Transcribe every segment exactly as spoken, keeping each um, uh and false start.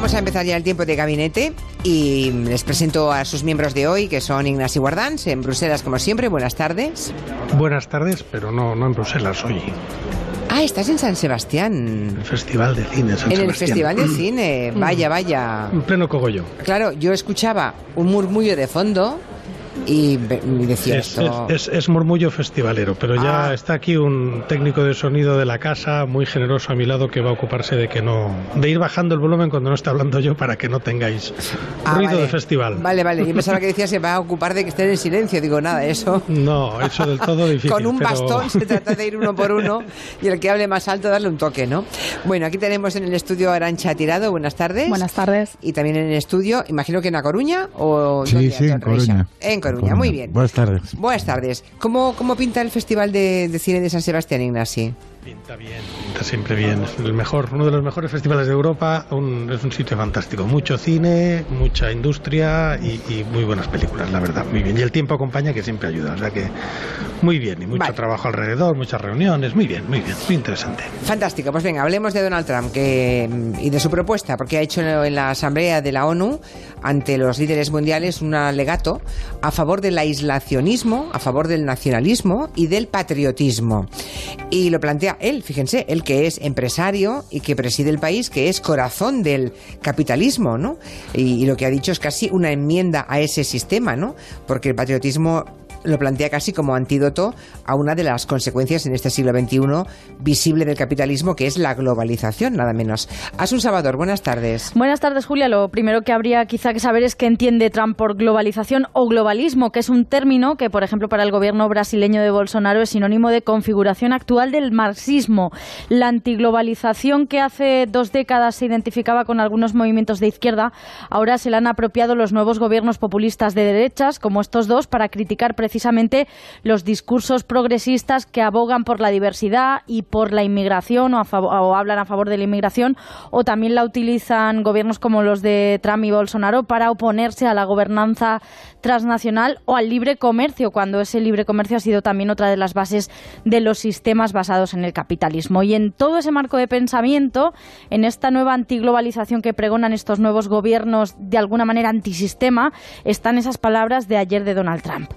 vamos a empezar ya el tiempo de gabinete y les presento a sus miembros de hoy, que son Ignasi Guardans, en Bruselas como siempre. Buenas tardes. Buenas tardes, pero no, no en Bruselas hoy. Ah, estás en San Sebastián. El Festival de Cine San En Sebastián. el Festival de Cine, vaya, vaya. En pleno cogollo. Claro, yo escuchaba un murmullo de fondo y decía es, esto... Es, es, es murmullo festivalero, pero ya ah. está aquí un técnico de sonido de la casa muy generoso a mi lado que va a ocuparse de que no de ir bajando el volumen cuando no esté hablando yo para que no tengáis ah, ruido vale. de festival. Vale, vale, yo pensaba que decías se va a ocupar de que estén en silencio, digo nada, eso... No, eso del todo difícil. Con un pero... bastón se trata de ir uno por uno y el que hable más alto darle un toque, ¿no? Bueno, aquí tenemos en el estudio a Arantxa Tirado, buenas tardes. Buenas tardes. Y también en el estudio, imagino que en A Coruña o... Sí, sí, en Coruña. En Coruña, muy bien. Buenas tardes. Buenas tardes. ¿Cómo, cómo pinta el Festival de, de Cine de San Sebastián, Ignasi? Pinta bien, pinta siempre bien. Es el mejor, uno de los mejores festivales de Europa. Un, es un sitio fantástico. Mucho cine, mucha industria y, y muy buenas películas, la verdad. Muy bien. Y el tiempo acompaña, que siempre ayuda. O sea que muy bien. Y mucho vale. trabajo alrededor, muchas reuniones. Muy bien, muy bien. Muy interesante. Fantástico. Pues venga, hablemos de Donald Trump que, y de su propuesta, porque ha hecho en la Asamblea de la ONU ante los líderes mundiales un alegato a favor del aislacionismo, a favor del nacionalismo y del patriotismo. Y lo plantea él, fíjense, él que es empresario y que preside el país, que es corazón del capitalismo, ¿no? Y, y lo que ha dicho es casi una enmienda a ese sistema, ¿no? Porque el patriotismo lo plantea casi como antídoto a una de las consecuencias en este siglo veintiuno visible del capitalismo, que es la globalización, nada menos. Asun Salvador, buenas tardes. Buenas tardes, Julia. Lo primero que habría quizá que saber es qué entiende Trump por globalización o globalismo, que es un término que, por ejemplo, para el gobierno brasileño de Bolsonaro es sinónimo de configuración actual del marxismo. La antiglobalización que hace dos décadas se identificaba con algunos movimientos de izquierda, ahora se la han apropiado los nuevos gobiernos populistas de derechas, como estos dos, para criticar precisamente los discursos progresistas que abogan por la diversidad y por la inmigración o, a favor, o hablan a favor de la inmigración, o también la utilizan gobiernos como los de Trump y Bolsonaro para oponerse a la gobernanza transnacional o al libre comercio, cuando ese libre comercio ha sido también otra de las bases de los sistemas basados en el capitalismo. Y en todo ese marco de pensamiento, en esta nueva antiglobalización que pregonan estos nuevos gobiernos de alguna manera antisistema, están esas palabras de ayer de Donald Trump.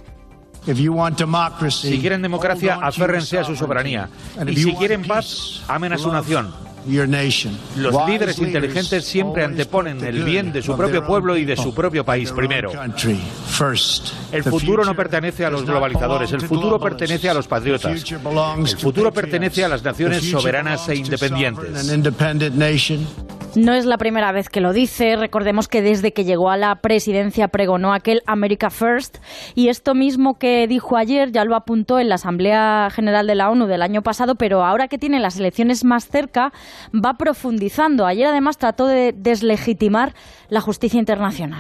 Si quieren democracia, aférrense a su soberanía. Y si quieren paz, amen a su nación. Los líderes inteligentes siempre anteponen el bien de su propio pueblo y de su propio país primero. El futuro no pertenece a los globalizadores, el futuro pertenece a los patriotas. El futuro pertenece a las naciones soberanas e independientes. No es la primera vez que lo dice. Recordemos que desde que llegó a la presidencia pregonó aquel America First, y esto mismo que dijo ayer ya lo apuntó en la Asamblea General de la ONU del año pasado, pero ahora que tiene las elecciones más cerca va profundizando. Ayer además trató de deslegitimar la justicia internacional.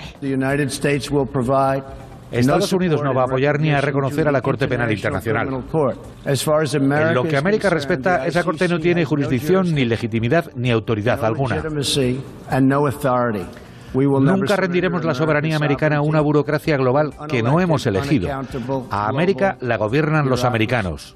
Estados Unidos no va a apoyar ni a reconocer a la Corte Penal Internacional. En lo que América respecta, esa Corte no tiene jurisdicción, ni legitimidad, ni autoridad alguna. Nunca rendiremos la soberanía americana a una burocracia global que no hemos elegido. A América la gobiernan los americanos.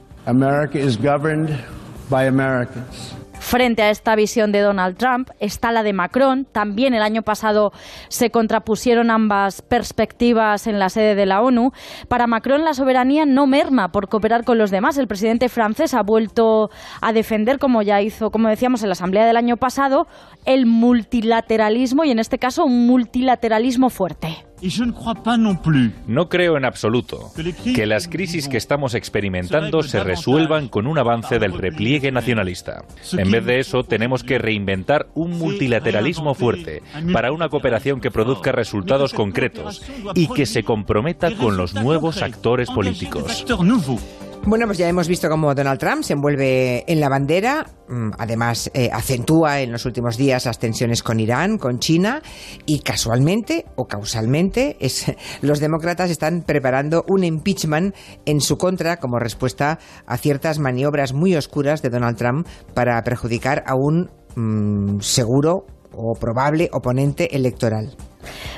Frente a esta visión de Donald Trump está la de Macron. También el año pasado se contrapusieron ambas perspectivas en la sede de la ONU. Para Macron la soberanía no merma por cooperar con los demás. El presidente francés ha vuelto a defender, como ya hizo, como decíamos, en la Asamblea del año pasado, el multilateralismo, y en este caso un multilateralismo fuerte. No creo en absoluto que las crisis que estamos experimentando se resuelvan con un avance del repliegue nacionalista. En vez de eso, tenemos que reinventar un multilateralismo fuerte para una cooperación que produzca resultados concretos y que se comprometa con los nuevos actores políticos. Bueno, pues ya hemos visto cómo Donald Trump se envuelve en la bandera, además eh, acentúa en los últimos días las tensiones con Irán, con China, y casualmente o causalmente es, los demócratas están preparando un impeachment en su contra como respuesta a ciertas maniobras muy oscuras de Donald Trump para perjudicar a un mmm, seguro o probable oponente electoral.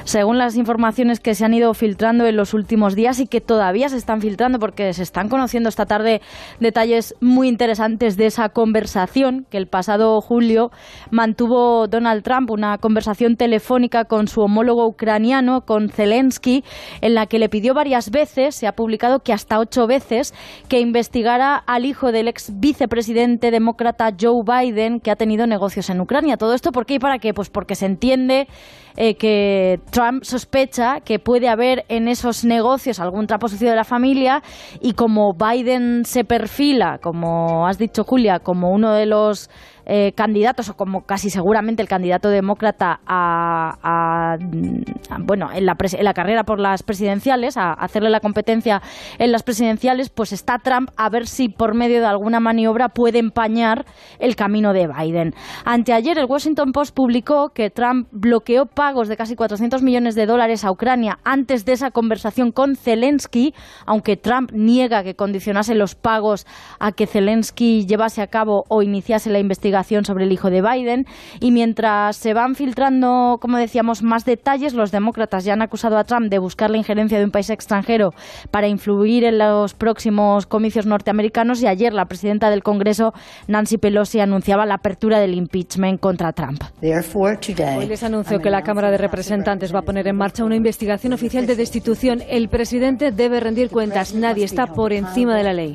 Según las informaciones que se han ido filtrando en los últimos días y que todavía se están filtrando porque se están conociendo esta tarde detalles muy interesantes de esa conversación que el pasado julio mantuvo Donald Trump, una conversación telefónica con su homólogo ucraniano, con Zelensky, en la que le pidió varias veces, se ha publicado que hasta ocho veces, que investigara al hijo del ex vicepresidente demócrata Joe Biden, que ha tenido negocios en Ucrania. ¿Todo esto por qué y para qué? Pues porque se entiende eh, que Trump sospecha que puede haber en esos negocios algún trapo sucio de la familia, y como Biden se perfila, como has dicho, Julia, como uno de los Eh, candidatos, o como casi seguramente el candidato demócrata a, a, a bueno en la, pres- en la carrera por las presidenciales, a, a hacerle la competencia en las presidenciales, pues está Trump a ver si por medio de alguna maniobra puede empañar el camino de Biden. Anteayer el Washington Post publicó que Trump bloqueó pagos de casi cuatrocientos millones de dólares a Ucrania antes de esa conversación con Zelensky, aunque Trump niega que condicionase los pagos a que Zelensky llevase a cabo o iniciase la investigación sobre el hijo de Biden. Y mientras se van filtrando, como decíamos, más detalles, los demócratas ya han acusado a Trump de buscar la injerencia de un país extranjero para influir en los próximos comicios norteamericanos, y ayer la presidenta del Congreso, Nancy Pelosi, anunciaba la apertura del impeachment contra Trump. Hoy les anunció que la Cámara de Representantes va a poner en marcha una investigación oficial de destitución. El presidente debe rendir cuentas. Nadie está por encima de la ley.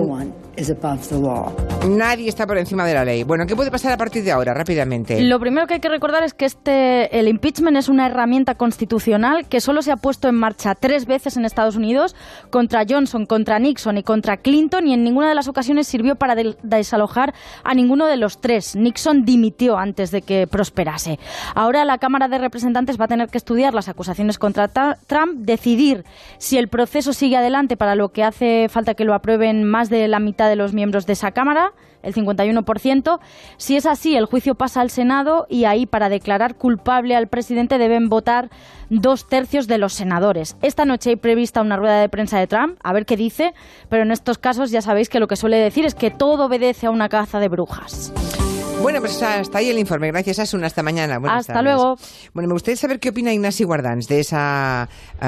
Nadie está por encima de la ley. Bueno, ¿qué puede pasar a partir de ahora, rápidamente? Lo primero que hay que recordar es que este el impeachment es una herramienta constitucional que solo se ha puesto en marcha tres veces en Estados Unidos, contra Johnson, contra Nixon y contra Clinton, y en ninguna de las ocasiones sirvió para de- desalojar a ninguno de los tres. Nixon dimitió antes de que prosperase. Ahora la Cámara de Representantes va a tener que estudiar las acusaciones contra ta- Trump, decidir si el proceso sigue adelante, para lo que hace falta que lo aprueben más de la mitad de los miembros de esa Cámara, el cincuenta y uno por ciento. Si es así, el juicio pasa al Senado, y ahí, para declarar culpable al presidente, deben votar dos tercios de los senadores. Esta noche hay prevista una rueda de prensa de Trump, a ver qué dice, pero en estos casos ya sabéis que lo que suele decir es que todo obedece a una caza de brujas. Bueno, pues hasta ahí el informe. Gracias, Asuna. Hasta mañana. Buenas Hasta tardes. luego. Bueno, me gustaría saber qué opina Ignasi Guardans de esa,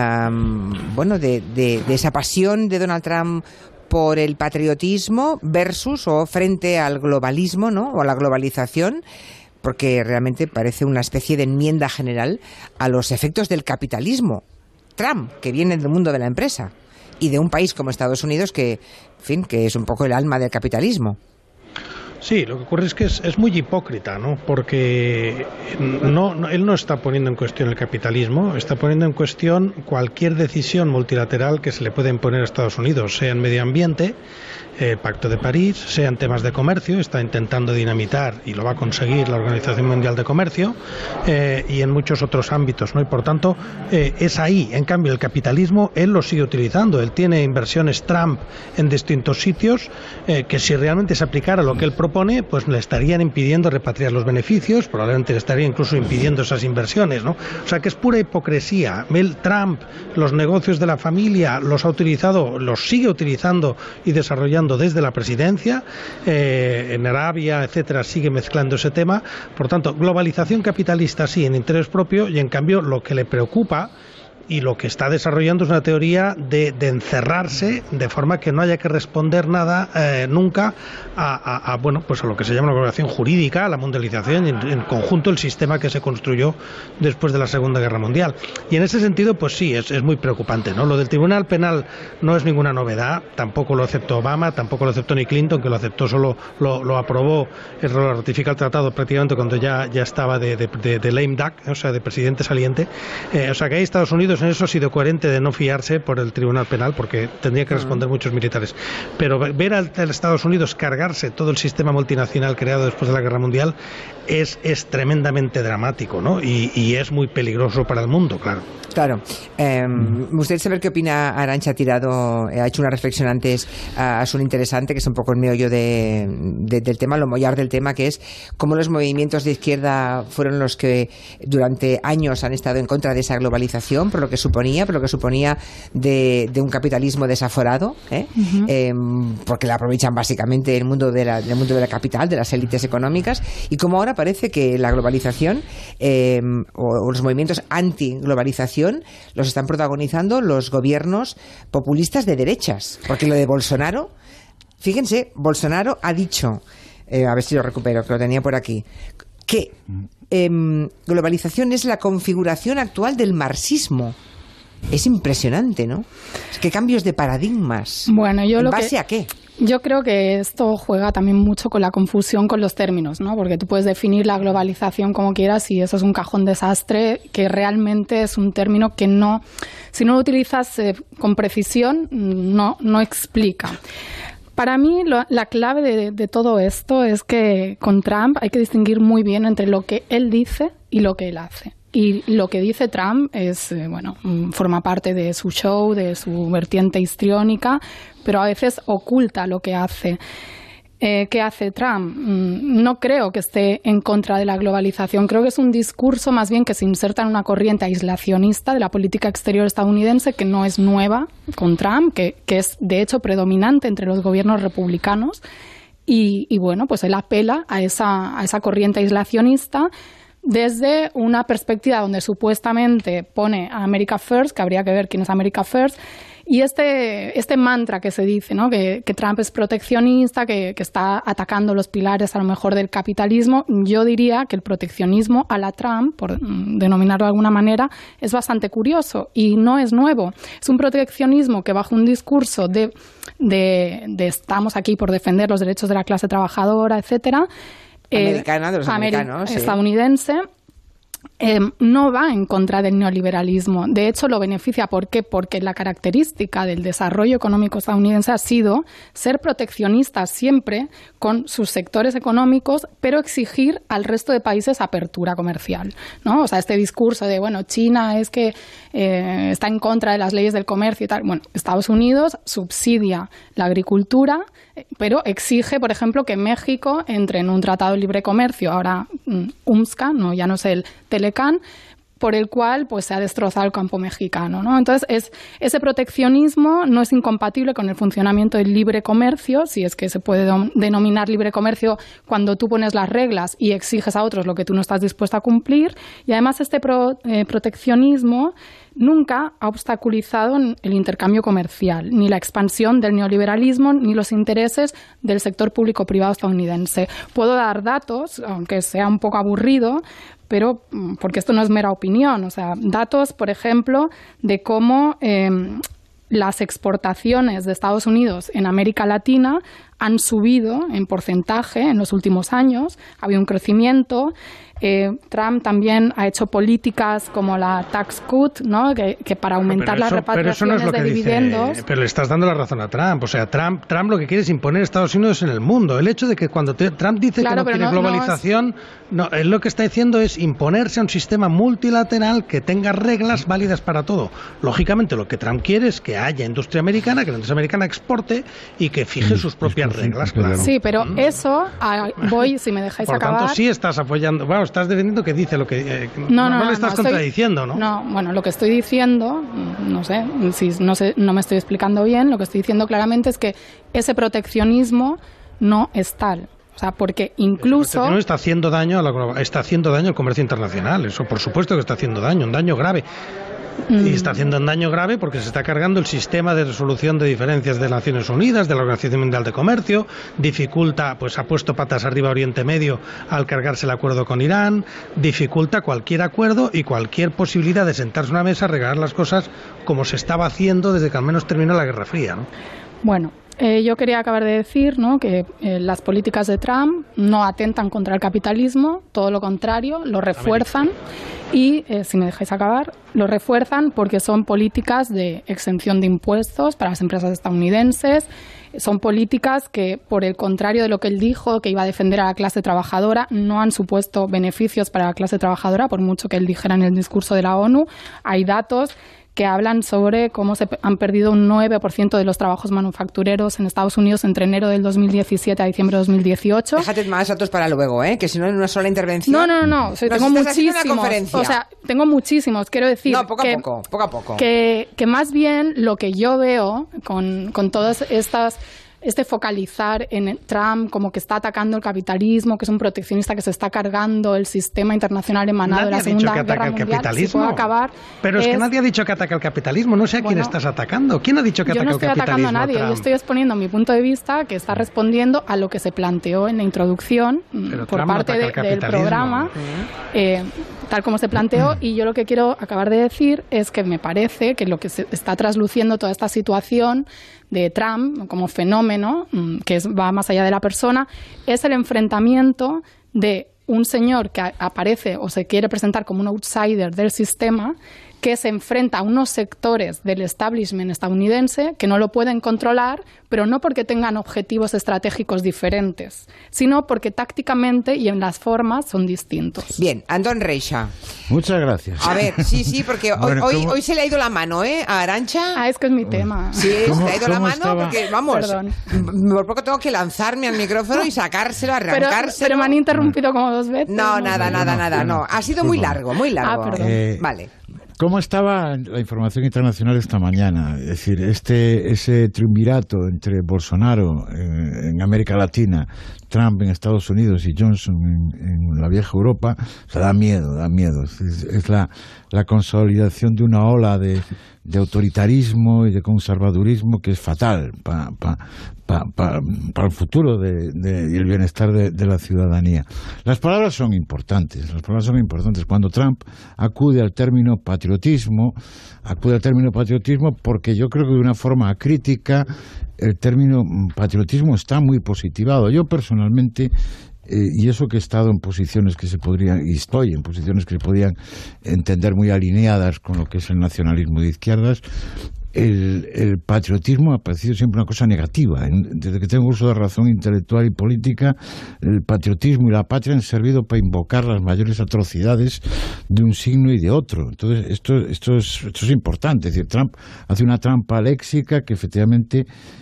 um, bueno, de, de, de esa pasión de Donald Trump por el patriotismo versus o frente al globalismo, ¿no? O a la globalización, porque realmente parece una especie de enmienda general a los efectos del capitalismo. Trump, que viene del mundo de la empresa y de un país como Estados Unidos que, en fin, que es un poco el alma del capitalismo. Sí, lo que ocurre es que es, es muy hipócrita, ¿no? Porque no, no, él no está poniendo en cuestión el capitalismo, está poniendo en cuestión cualquier decisión multilateral que se le pueda imponer a Estados Unidos, sea en medio ambiente, el Pacto de París, sea en temas de comercio, está intentando dinamitar, y lo va a conseguir, la Organización Mundial de Comercio, eh, y en muchos otros ámbitos, ¿no? Y por tanto, eh, es ahí. En cambio, el capitalismo, él lo sigue utilizando. Él tiene inversiones Trump en distintos sitios, eh, que si realmente se aplicara lo que él propone, pues le estarían impidiendo repatriar los beneficios, probablemente le estaría incluso impidiendo esas inversiones, ¿no? O sea que es pura hipocresía. El Trump, los negocios de la familia, los ha utilizado, los sigue utilizando y desarrollando desde la presidencia, eh, en Arabia, etcétera, sigue mezclando ese tema. Por tanto, globalización capitalista sí, en interés propio, y en cambio lo que le preocupa y lo que está desarrollando es una teoría de, de encerrarse de forma que no haya que responder nada eh, nunca a, a, a, bueno, pues a lo que se llama la globalización jurídica, a la mundialización, y en, en conjunto el sistema que se construyó después de la Segunda Guerra Mundial. Y en ese sentido, pues sí, es, es muy preocupante, ¿no? Lo del Tribunal Penal no es ninguna novedad, tampoco lo aceptó Obama, tampoco lo aceptó ni Clinton, que lo aceptó, solo lo, lo aprobó, lo ratifica el tratado prácticamente cuando ya, ya estaba de, de, de, de lame duck, o sea, de presidente saliente. Eh, o sea, que ahí Estados Unidos en eso ha sido coherente de no fiarse por el Tribunal Penal, porque tendría que responder muchos militares. Pero ver a Estados Unidos cargarse todo el sistema multinacional creado después de la Guerra Mundial es, es tremendamente dramático, ¿no? Y, y es muy peligroso para el mundo, claro. Claro. Eh, me gustaría saber qué opina Arantxa Tirado. Ha hecho una reflexión antes, uh, es un interesante, que es un poco el meollo de, de, del tema, lo mollar del tema, que es cómo los movimientos de izquierda fueron los que durante años han estado en contra de esa globalización, por lo lo que suponía, por lo que suponía de, de un capitalismo desaforado, ¿eh? Uh-huh. eh, porque la aprovechan básicamente el mundo de la, del mundo de la capital, de las élites económicas, y como ahora parece que la globalización eh, o, o los movimientos anti-globalización los están protagonizando los gobiernos populistas de derechas, porque lo de Bolsonaro, fíjense, Bolsonaro ha dicho, eh, a ver si lo recupero, que lo tenía por aquí, que eh, globalización es la configuración actual del marxismo. Es impresionante, ¿no? Es que cambios de paradigmas. Bueno, yo ¿En lo base que, a qué? Yo creo que esto juega también mucho con la confusión con los términos, ¿no? Porque tú puedes definir la globalización como quieras y eso es un cajón desastre, que realmente es un término que no, si no lo utilizas eh, con precisión, no, no explica. Para mí, lo, la clave de, de todo esto es que con Trump hay que distinguir muy bien entre lo que él dice y lo que él hace. Y lo que dice Trump es, eh, bueno, forma parte de su show, de su vertiente histriónica, pero a veces oculta lo que hace. Eh, ¿Qué hace Trump? No creo que esté en contra de la globalización. Creo que es un discurso más bien que se inserta en una corriente aislacionista de la política exterior estadounidense que no es nueva con Trump, que, que es de hecho predominante entre los gobiernos republicanos. Y, y bueno, pues él apela a esa, a esa corriente aislacionista desde una perspectiva donde supuestamente pone a America First, que habría que ver quién es America First, y este, este mantra que se dice, ¿no? que, que Trump es proteccionista, que, que está atacando los pilares a lo mejor del capitalismo. Yo diría que el proteccionismo a la Trump, por denominarlo de alguna manera, es bastante curioso y no es nuevo. Es un proteccionismo que bajo un discurso de, de, de estamos aquí por defender los derechos de la clase trabajadora, etcétera, americana, de los americanos, sí. estadounidense, eh, no va en contra del neoliberalismo. De hecho, lo beneficia. ¿Por qué? Porque la característica del desarrollo económico estadounidense ha sido ser proteccionista siempre con sus sectores económicos, pero exigir al resto de países apertura comercial, ¿no? O sea, este discurso de, bueno, China es que eh, está en contra de las leyes del comercio y tal. Bueno, Estados Unidos subsidia la agricultura, pero exige, por ejemplo, que México entre en un tratado de libre comercio, ahora um, UMSCA, no, ya no sé el Telecán, por el cual pues se ha destrozado el campo mexicano, ¿no? Entonces, es, ese proteccionismo no es incompatible con el funcionamiento del libre comercio, si es que se puede dom- denominar libre comercio cuando tú pones las reglas y exiges a otros lo que tú no estás dispuesto a cumplir. Y además este pro, eh, proteccionismo nunca ha obstaculizado el intercambio comercial, ni la expansión del neoliberalismo, ni los intereses del sector público-privado estadounidense. Puedo dar datos, aunque sea un poco aburrido, pero porque esto no es mera opinión, o sea, datos, por ejemplo, de cómo eh, las exportaciones de Estados Unidos en América Latina han subido en porcentaje en los últimos años, ha habido un crecimiento. Eh, Trump también ha hecho políticas como la tax cut, ¿no? que, que para aumentar las repatriaciones no es de dividendos. Dice, pero le estás dando la razón a Trump. O sea, Trump, Trump lo que quiere es imponer Estados Unidos en el mundo. El hecho de que cuando te, Trump dice claro, que no quiere no, globalización, no, es... no, él lo que está diciendo es imponerse a un sistema multilateral que tenga reglas válidas para todo. Lógicamente, lo que Trump quiere es que haya industria americana, que la industria americana exporte y que fije sus propias reglas, claro. Sí, pero mm. eso, a, voy, si me dejáis Por acabar... Por tanto, sí estás apoyando... Bueno, estás defendiendo que dice lo que... Eh, no, no, no, no le estás no, contradiciendo, estoy, ¿no? No, bueno, lo que estoy diciendo, no sé, si no sé, no me estoy explicando bien, lo que estoy diciendo claramente es que ese proteccionismo no es tal. O sea, porque incluso... No está haciendo daño a la, está haciendo daño al comercio internacional. Eso, por supuesto que está haciendo daño, un daño grave. Y está haciendo un daño grave porque se está cargando el sistema de resolución de diferencias de Naciones Unidas, de la Organización Mundial de Comercio, dificulta, pues ha puesto patas arriba a Oriente Medio al cargarse el acuerdo con Irán, dificulta cualquier acuerdo y cualquier posibilidad de sentarse a una mesa a arreglar las cosas como se estaba haciendo desde que al menos terminó la Guerra Fría, ¿no? Bueno, eh, yo quería acabar de decir, ¿no?, que eh, las políticas de Trump no atentan contra el capitalismo, todo lo contrario, lo refuerzan. Y, eh, si me dejáis acabar, lo refuerzan porque son políticas de exención de impuestos para las empresas estadounidenses. Son políticas que, por el contrario de lo que él dijo, que iba a defender a la clase trabajadora, no han supuesto beneficios para la clase trabajadora, por mucho que él dijera en el discurso de la ONU. Hay datos que hablan sobre cómo se han perdido un nueve por ciento de los trabajos manufactureros en Estados Unidos entre enero del dos mil diecisiete a diciembre de dos mil dieciocho. Déjate más datos para luego, ¿eh? Que si no en una sola intervención... No, no, no, no. O sea, tengo muchísimos. O sea, tengo muchísimos. Quiero decir no, poco que, a poco, poco a poco. Que, que más bien lo que yo veo con, con todas estas... este focalizar en Trump como que está atacando el capitalismo, que es un proteccionista que se está cargando el sistema internacional emanado nadie de la Segunda Guerra Guerra Mundial. Capitalismo. Si puede acabar, Pero es, es que nadie ha dicho que ataca el capitalismo. No sé a quién bueno, estás atacando. ¿Quién ha dicho que ataca el capitalismo? Yo no estoy atacando a nadie. Trump? Yo estoy exponiendo mi punto de vista, que está respondiendo a lo que se planteó en la introducción Pero por Trump parte no de, del programa, eh, tal como se planteó. Y yo lo que quiero acabar de decir es que me parece que lo que se está trasluciendo toda esta situación de Trump como fenómeno, que es, va más allá de la persona, es el enfrentamiento de un señor que aparece o se quiere presentar como un outsider del sistema, que se enfrenta a unos sectores del establishment estadounidense que no lo pueden controlar, pero no porque tengan objetivos estratégicos diferentes, sino porque tácticamente y en las formas son distintos. Bien, Antón Reixa. Muchas gracias. A ver, sí, sí, porque hoy, bueno, hoy, hoy se le ha ido la mano, ¿eh? A Arantxa. Ah, es que es mi tema. Sí, se le ha ido la mano estaba? porque, vamos, Perdón. por poco tengo que lanzarme al micrófono y sacárselo, arrancárselo. Pero, pero me han interrumpido como dos veces. No, nada, nada, nada, no. Ha sido muy largo, muy largo. Ah, perdón. Eh, Vale. ¿Cómo estaba la información internacional esta mañana? Es decir, este ese triunvirato entre Bolsonaro eh, en América Latina, Trump en Estados Unidos y Johnson en, en la vieja Europa, o sea, da miedo, da miedo. Es, es la, la consolidación de una ola de, de autoritarismo y de conservadurismo que es fatal para pa, pa, pa, pa el futuro de, de, y el bienestar de, de la ciudadanía. Las palabras son importantes, las palabras son importantes. Cuando Trump acude al término patriotismo, acude al término patriotismo porque yo creo que de una forma crítica el término patriotismo está muy positivado. Yo personalmente, eh, y eso que he estado en posiciones que se podrían, y estoy en posiciones que se podrían entender muy alineadas con lo que es el nacionalismo de izquierdas, El, el patriotismo ha parecido siempre una cosa negativa. Desde que tengo uso de razón intelectual y política, el patriotismo y la patria han servido para invocar las mayores atrocidades de un signo y de otro. Entonces, esto, esto, es, esto es importante. Es decir, Trump hace una trampa léxica que efectivamente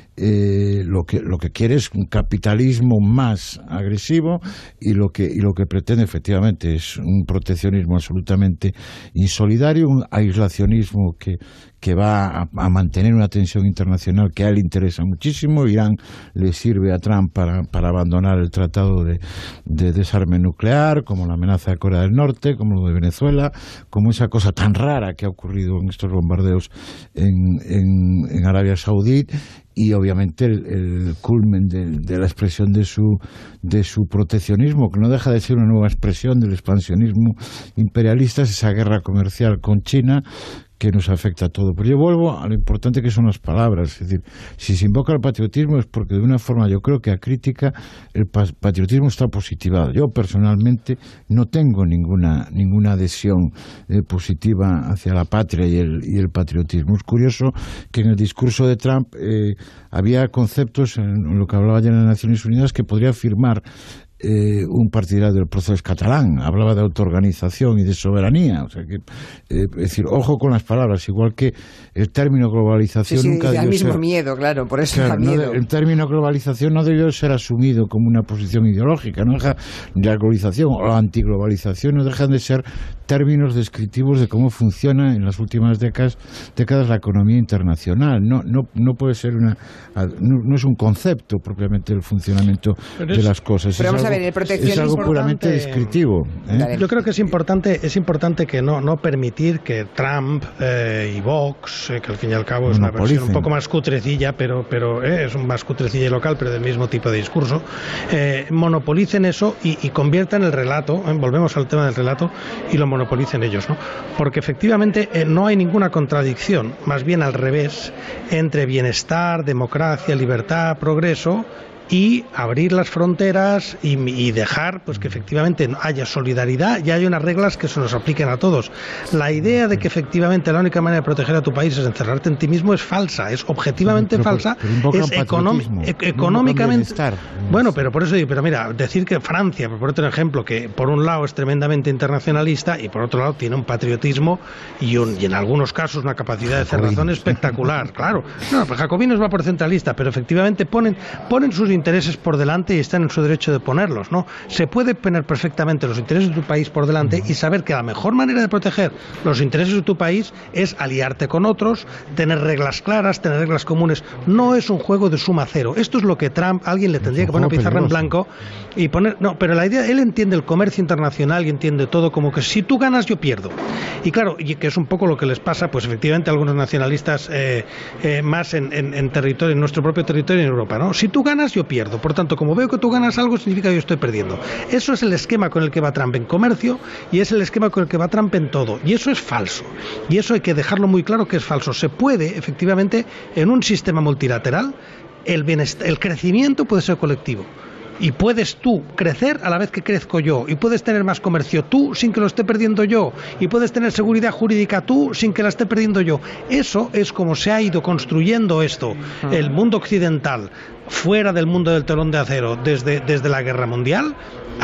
Eh, lo que lo que quiere es un capitalismo más agresivo y lo que y lo que pretende efectivamente es un proteccionismo absolutamente insolidario, un aislacionismo que que va a, a mantener una tensión internacional que a él le interesa muchísimo. Irán le sirve a Trump para, para abandonar el tratado de, de desarme nuclear, como la amenaza de Corea del Norte, como lo de Venezuela, como esa cosa tan rara que ha ocurrido en estos bombardeos en, en, en Arabia Saudí. Y obviamente el, el culmen de, de la expresión de su de su proteccionismo, que no deja de ser una nueva expresión del expansionismo imperialista, es esa guerra comercial con China que nos afecta a todo. Pero yo vuelvo a lo importante que son las palabras. Es decir, si se invoca el patriotismo es porque de una forma yo creo que acrítica el patriotismo está positivado. Yo personalmente no tengo ninguna ninguna adhesión eh, positiva hacia la patria y el, y el patriotismo. Es curioso que en el discurso de Trump eh, había conceptos, en lo que hablaba ya en las Naciones Unidas, que podría afirmar Eh, un partidario del proceso catalán. Hablaba de autoorganización y de soberanía. O sea que, eh, es decir, ojo con las palabras, igual que el término globalización sí, sí, nunca da debió mismo ser, miedo, claro, por eso claro, da miedo. No de, el término globalización no debió ser asumido como una posición ideológica. No deja, la globalización o la antiglobalización no dejan de ser términos descriptivos de cómo funciona en las últimas décadas, décadas la economía internacional. No, no, no puede ser una, no, no es un concepto propiamente el funcionamiento pero de es, las cosas. Pero vamos algo, a ver, el proteccionismo es algo puramente descriptivo. ¿eh? Yo creo que es importante, es importante que no, no permitir que Trump eh, y Vox, eh, que al fin y al cabo es una versión un poco más cutrecilla, pero, pero eh, es un más cutrecilla y local, pero del mismo tipo de discurso, eh, monopolicen eso y, y conviertan el relato, eh, volvemos al tema del relato, y lo monopolicen ellos, ¿no? Porque efectivamente eh, no hay ninguna contradicción, más bien al revés, entre bienestar, democracia, libertad, progreso y abrir las fronteras y, y dejar pues que efectivamente haya solidaridad y haya unas reglas que se nos apliquen a todos. La idea de que efectivamente la única manera de proteger a tu país es encerrarte en ti mismo es falsa, es objetivamente pero, falsa, pero es económica, e económicamente... Bueno, pero por eso digo, pero mira, decir que Francia, por otro ejemplo, que por un lado es tremendamente internacionalista y por otro lado tiene un patriotismo y, un, y en algunos casos una capacidad de cerrazón espectacular, claro. No, pues Jacobinos va por centralista, pero efectivamente ponen, ponen sus intereses por delante y están en su derecho de ponerlos, ¿no? Se puede poner perfectamente los intereses de tu país por delante y saber que la mejor manera de proteger los intereses de tu país es aliarte con otros, tener reglas claras, tener reglas comunes. No es un juego de suma cero. Esto es lo que Trump, alguien le tendría que poner pizarra en blanco y poner... No, pero la idea, él entiende el comercio internacional y entiende todo como que si tú ganas yo pierdo. Y claro, y que es un poco lo que les pasa, pues efectivamente a algunos nacionalistas eh, eh, más en, en, en territorio, en nuestro propio territorio en Europa, ¿no? Si tú ganas yo pierdo. Por tanto, como veo que tú ganas algo, significa que yo estoy perdiendo. Eso es el esquema con el que va Trump en comercio y es el esquema con el que va Trump en todo. Y eso es falso. Y eso hay que dejarlo muy claro que es falso. Se puede, efectivamente, en un sistema multilateral, el bienestar, el crecimiento puede ser colectivo. Y puedes tú crecer a la vez que crezco yo, y puedes tener más comercio tú sin que lo esté perdiendo yo, y puedes tener seguridad jurídica tú sin que la esté perdiendo yo. Eso es como se ha ido construyendo esto, el mundo occidental, fuera del mundo del telón de acero, desde, desde la Guerra Mundial.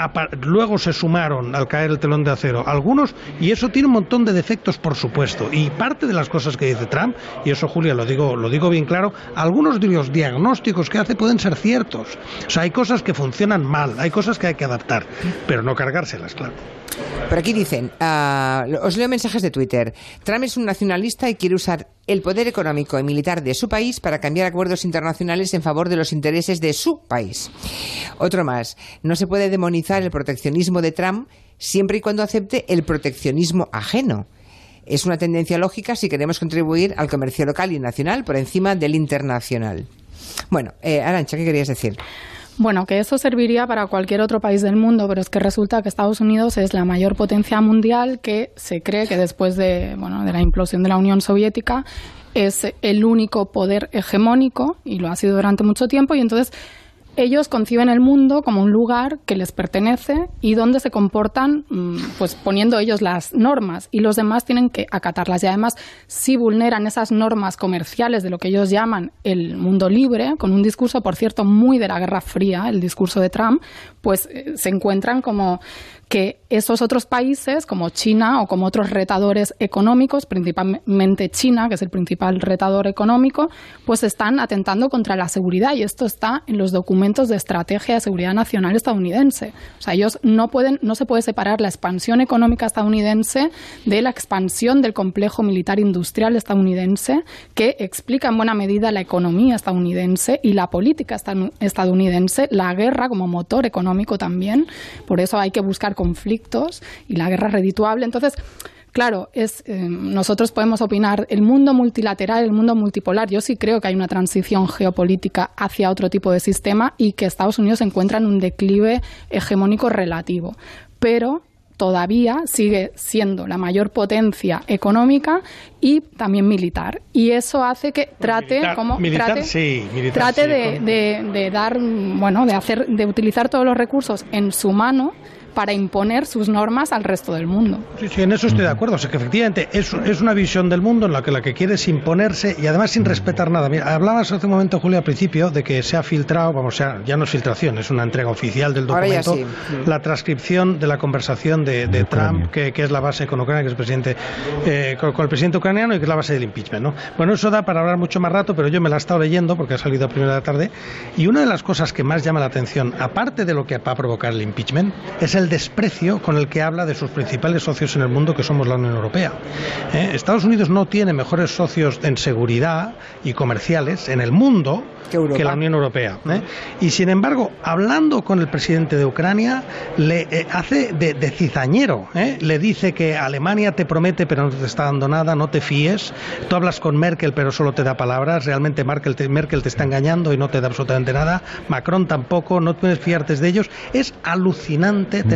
Luego se sumaron al caer el telón de acero algunos, y eso tiene un montón de defectos, por supuesto, y parte de las cosas que dice Trump, y eso, Julia, lo digo, lo digo bien claro, algunos de los diagnósticos que hace pueden ser ciertos. O sea, hay cosas que funcionan mal, hay cosas que hay que adaptar, pero no cargárselas, claro. Por aquí dicen, uh, os leo mensajes de Twitter. Trump es un nacionalista y quiere usar el poder económico y militar de su país para cambiar acuerdos internacionales en favor de los intereses de su país. Otro más, no se puede demonizar el proteccionismo de Trump siempre y cuando acepte el proteccionismo ajeno. Es una tendencia lógica si queremos contribuir al comercio local y nacional por encima del internacional. Bueno, eh, Arantxa, ¿qué querías decir? Bueno, que eso serviría para cualquier otro país del mundo, pero es que resulta que Estados Unidos es la mayor potencia mundial, que se cree que después de, bueno, de la implosión de la Unión Soviética es el único poder hegemónico, y lo ha sido durante mucho tiempo, y entonces ellos conciben el mundo como un lugar que les pertenece y donde se comportan pues poniendo ellos las normas, y los demás tienen que acatarlas. Y además, si vulneran esas normas comerciales de lo que ellos llaman el mundo libre, con un discurso, por cierto, muy de la Guerra Fría, el discurso de Trump, pues eh, se encuentran como que esos otros países, como China o como otros retadores económicos, principalmente China, que es el principal retador económico, pues están atentando contra la seguridad, y esto está en los documentos de estrategia de seguridad nacional estadounidense. O sea, ellos no pueden, no se puede separar la expansión económica estadounidense de la expansión del complejo militar industrial estadounidense, que explica en buena medida la economía estadounidense y la política estadounidense, la guerra como motor económico también. Por eso hay que buscar conflictos y la guerra redituable. Entonces, claro, es eh, nosotros podemos opinar el mundo multilateral, el mundo multipolar. Yo sí creo que hay una transición geopolítica hacia otro tipo de sistema y que Estados Unidos se encuentra en un declive hegemónico relativo. Pero todavía sigue siendo la mayor potencia económica y también militar. Y eso hace que trate militar, como militar, trate, sí, militar, trate sí, de, con... de, de dar, bueno, de hacer, de utilizar todos los recursos en su mano para imponer sus normas al resto del mundo. Sí, sí, en eso estoy de acuerdo. O sea, que efectivamente es, es una visión del mundo en la que la que quiere es imponerse, y además sin respetar nada. Mira, hablabas hace un momento, Julia, al principio, de que se ha filtrado, vamos, sea, ya no es filtración, es una entrega oficial del documento, sí. La transcripción de la conversación de, de Trump, que, que es la base con Ucrania, que es el presidente, eh, con, con el presidente ucraniano, y que es la base del impeachment, ¿no? Bueno, eso da para hablar mucho más rato, pero yo me la he estado leyendo porque ha salido a primera de la tarde, y una de las cosas que más llama la atención, aparte de lo que va a provocar el impeachment, es el desprecio con el que habla de sus principales socios en el mundo, que somos la Unión Europea. ¿Eh? Estados Unidos no tiene mejores socios en seguridad y comerciales en el mundo que, que la Unión Europea. ¿eh? Y sin embargo, hablando con el presidente de Ucrania, le eh, hace de, de cizañero. ¿eh? Le dice que Alemania te promete pero no te está dando nada, no te fíes. Tú hablas con Merkel pero solo te da palabras. Realmente Merkel te, Merkel te está engañando y no te da absolutamente nada. Macron tampoco, no puedes fiarte de ellos. Es alucinante tener